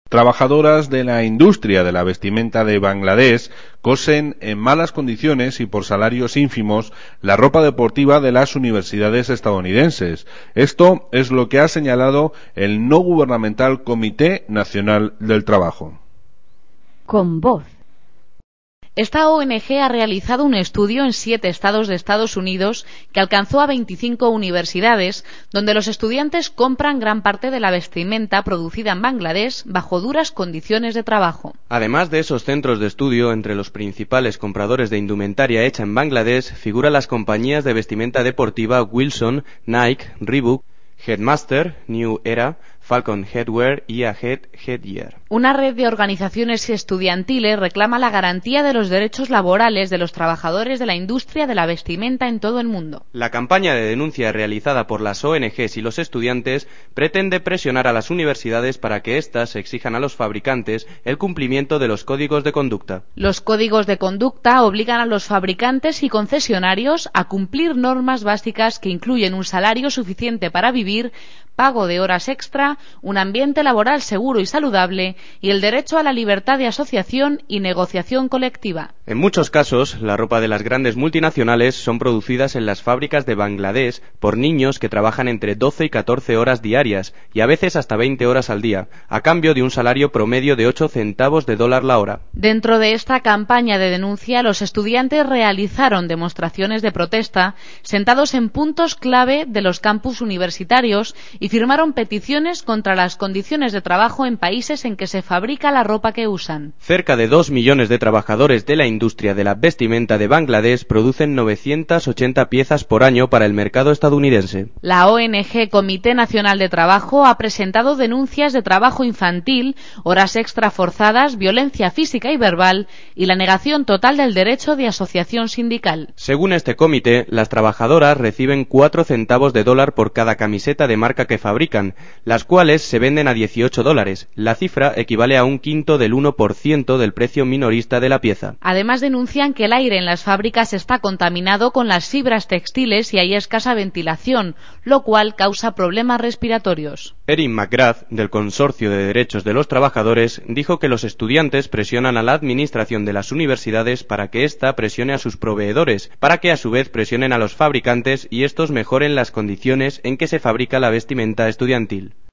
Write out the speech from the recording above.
Trabajadoras de la industria de la vestimenta de Bangladesh cosen en malas condiciones y por salarios ínfimos la ropa deportiva de las universidades estadounidenses. Esto es lo que ha señalado el no gubernamental Comité Nacional del Trabajo. Con voz. Esta ONG ha realizado un estudio en 7 estados de Estados Unidos que alcanzó a 25 universidades, donde los estudiantes compran gran parte de la vestimenta producida en Bangladesh bajo duras condiciones de trabajo. Además de esos centros de estudio, entre los principales compradores de indumentaria hecha en Bangladesh figuran las compañías de vestimenta deportiva Wilson, Nike, Reebok, Headmaster, New Era, Falcon Headwear y Ahead Headgear. Una red de organizaciones estudiantiles reclama la garantía de los derechos laborales de los trabajadores de la industria de la vestimenta en todo el mundo. La campaña de denuncia realizada por las ONGs y los estudiantes pretende presionar a las universidades para que éstas exijan a los fabricantes el cumplimiento de los códigos de conducta. Los códigos de conducta obligan a los fabricantes y concesionarios a cumplir normas básicas que incluyen un salario suficiente para vivir, pago de horas extra, un ambiente laboral seguro y saludable y el derecho a la libertad de asociación y negociación colectiva. En muchos casos, la ropa de las grandes multinacionales son producidas en las fábricas de Bangladesh por niños que trabajan entre 12 y 14 horas diarias y a veces hasta 20 horas al día, a cambio de un salario promedio de 8 centavos de dólar la hora. Dentro de esta campaña de denuncia, los estudiantes realizaron demostraciones de protesta sentados en puntos clave de los campus universitarios y firmaron peticiones contra las condiciones de trabajo en países en que se fabrica la ropa que usan. Cerca de 2 millones de trabajadores de la industria de la vestimenta de Bangladesh producen 980 piezas por año para el mercado estadounidense. La ONG Comité Nacional de Trabajo ha presentado denuncias de trabajo infantil, horas extra forzadas, violencia física y verbal y la negación total del derecho de asociación sindical. Según este comité, las trabajadoras reciben 4 centavos de dólar por cada camiseta de marca que fabrican, las cuales se venden a $18. La cifra equivale a 1/5 del 1% del precio minorista de la pieza. Además denuncian que el aire en las fábricas está contaminado con las fibras textiles y hay escasa ventilación, lo cual causa problemas respiratorios. Erin McGrath, del Consorcio de Derechos de los Trabajadores, dijo que los estudiantes presionan a la administración de las universidades para que ésta presione a sus proveedores, para que a su vez presionen a los fabricantes y estos mejoren las condiciones en que se fabrica la vestimenta estudiantil.